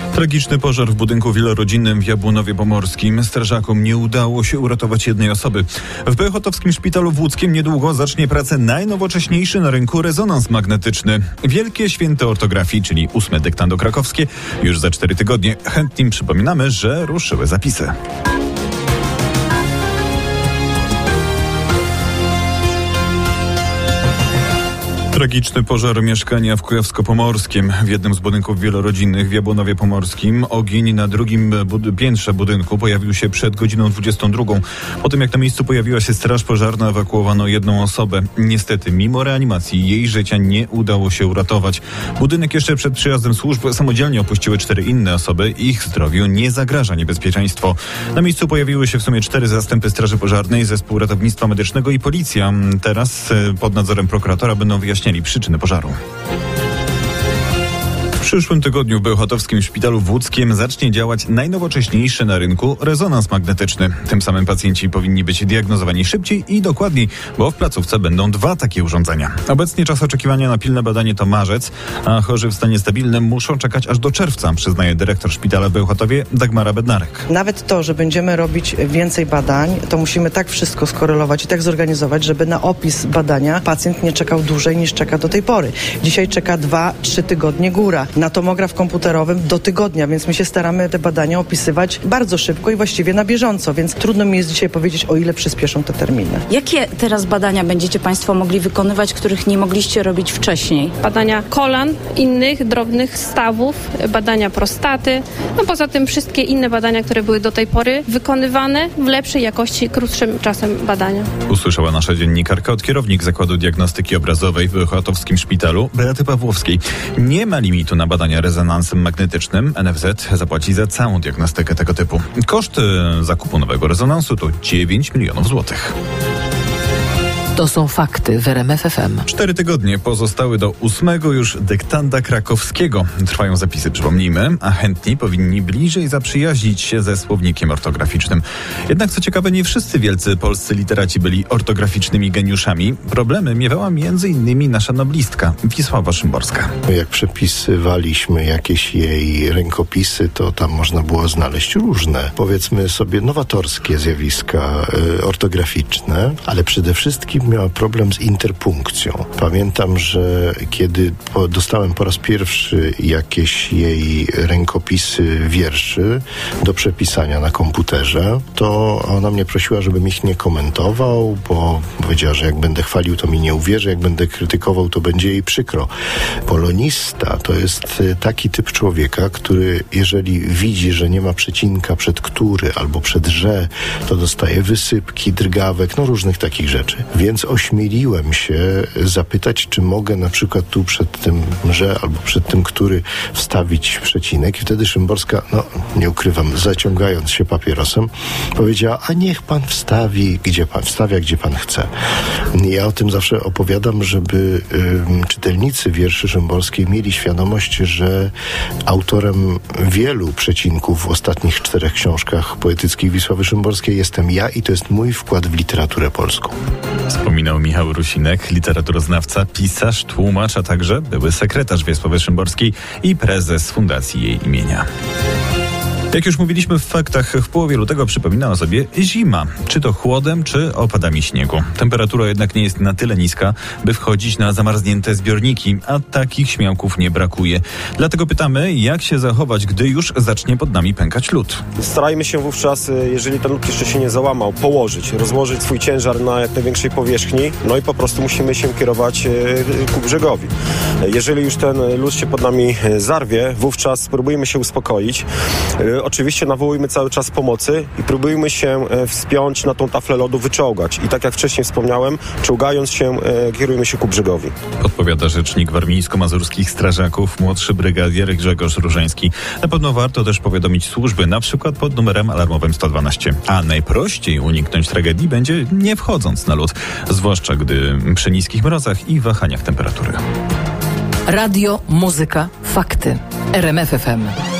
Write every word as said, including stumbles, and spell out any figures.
Tragiczny pożar w budynku wielorodzinnym w Jabłonowie Pomorskim. Strażakom nie udało się uratować jednej osoby. W Bełchatowskim Szpitalu w Łódzkiem niedługo zacznie pracę najnowocześniejszy na rynku rezonans magnetyczny. Wielkie Święto Ortografii, czyli ósme dyktando krakowskie, już za cztery tygodnie. Chętnym przypominamy, że ruszyły zapisy. Tragiczny pożar mieszkania w Kujawsko-Pomorskim. W jednym z budynków wielorodzinnych w Jabłonowie Pomorskim ogień na drugim bud- piętrze budynku pojawił się przed godziną dwudziestą drugą. Po tym jak na miejscu pojawiła się straż pożarna, ewakuowano jedną osobę. Niestety, mimo reanimacji jej życia nie udało się uratować. Budynek jeszcze przed przyjazdem służb samodzielnie opuściły cztery inne osoby. Ich zdrowiu nie zagraża niebezpieczeństwo. Na miejscu pojawiły się w sumie cztery zastępy straży pożarnej, zespół ratownictwa medycznego i policja. Teraz pod nadzorem prokuratora będą wyjaśniać przyczyny pożaru. W przyszłym tygodniu w Bełchatowskim Szpitalu w Łódzkiem zacznie działać najnowocześniejszy na rynku rezonans magnetyczny. Tym samym pacjenci powinni być diagnozowani szybciej i dokładniej, bo w placówce będą dwa takie urządzenia. Obecnie czas oczekiwania na pilne badanie to marzec, a chorzy w stanie stabilnym muszą czekać aż do czerwca, przyznaje dyrektor szpitala w Bełchatowie Dagmara Bednarek. Nawet to, że będziemy robić więcej badań, to musimy tak wszystko skorelować i tak zorganizować, żeby na opis badania pacjent nie czekał dłużej niż czeka do tej pory. Dzisiaj czeka dwa, trzy tygodnie góra. Na tomograf komputerowym do tygodnia, więc my się staramy te badania opisywać bardzo szybko i właściwie na bieżąco, więc trudno mi jest dzisiaj powiedzieć, o ile przyspieszą te terminy. Jakie teraz badania będziecie Państwo mogli wykonywać, których nie mogliście robić wcześniej? Badania kolan, innych drobnych stawów, badania prostaty, no poza tym wszystkie inne badania, które były do tej pory wykonywane w lepszej jakości, krótszym czasem badania. Usłyszała nasza dziennikarka od kierownik Zakładu Diagnostyki Obrazowej w Bełchatowskim Szpitalu Beaty Pawłowskiej. Nie ma limitu na badania rezonansem magnetycznym. N F Z zapłaci za całą diagnostykę tego typu. Koszt zakupu nowego rezonansu to dziewięć milionów złotych. To są fakty w R M F F M. Cztery tygodnie pozostały do ósmego już dyktanda krakowskiego. Trwają zapisy, przypomnijmy, a chętni powinni bliżej zaprzyjaźnić się ze słownikiem ortograficznym. Jednak co ciekawe, nie wszyscy wielcy polscy literaci byli ortograficznymi geniuszami. Problemy miewała między innymi nasza noblistka Wisława Szymborska. Jak przepisywaliśmy jakieś jej rękopisy, to tam można było znaleźć różne, powiedzmy sobie, nowatorskie zjawiska y, ortograficzne, ale przede wszystkim miała problem z interpunkcją. Pamiętam, że kiedy po, dostałem po raz pierwszy jakieś jej rękopisy wierszy do przepisania na komputerze, to ona mnie prosiła, żebym ich nie komentował, bo powiedziała, że jak będę chwalił, to mi nie uwierzy, jak będę krytykował, to będzie jej przykro. Polonista to jest taki typ człowieka, który jeżeli widzi, że nie ma przecinka przed który albo przed że, to dostaje wysypki, drgawek, no różnych takich rzeczy. Więc ośmieliłem się zapytać, czy mogę na przykład tu przed tym że albo przed tym który wstawić przecinek. I wtedy Szymborska, no nie ukrywam, zaciągając się papierosem, powiedziała, a niech pan wstawi, gdzie pan wstawia, gdzie pan chce. Ja o tym zawsze opowiadam, żeby y, czytelnicy wierszy Szymborskiej mieli świadomość, że autorem wielu przecinków w ostatnich czterech książkach poetyckich Wisławy Szymborskiej jestem ja i to jest mój wkład w literaturę polską. Wspominał Michał Rusinek, literaturoznawca, pisarz, tłumacz, a także były sekretarz Wisławy Szymborskiej i prezes fundacji jej imienia. Jak już mówiliśmy w faktach, w połowie lutego przypomina o sobie zima. Czy to chłodem, czy opadami śniegu. Temperatura jednak nie jest na tyle niska, by wchodzić na zamarznięte zbiorniki, a takich śmiałków nie brakuje. Dlatego pytamy, jak się zachować, gdy już zacznie pod nami pękać lód. Starajmy się wówczas, jeżeli ten lód jeszcze się nie załamał, położyć, rozłożyć swój ciężar na jak największej powierzchni, no i po prostu musimy się kierować ku brzegowi. Jeżeli już ten lód się pod nami zarwie, wówczas spróbujmy się uspokoić. Oczywiście nawołujmy cały czas pomocy i próbujmy się wspiąć na tą taflę lodu, wyczołgać. I tak jak wcześniej wspomniałem, czołgając się, kierujmy się ku brzegowi. Podpowiada rzecznik warmińsko-mazurskich strażaków, młodszy brygadier Grzegorz Różański. Na pewno warto też powiadomić służby, na przykład pod numerem alarmowym sto dwanaście. A najprościej uniknąć tragedii będzie nie wchodząc na lód, zwłaszcza gdy przy niskich mrozach i wahaniach temperatury. Radio, muzyka, fakty. R M F F M.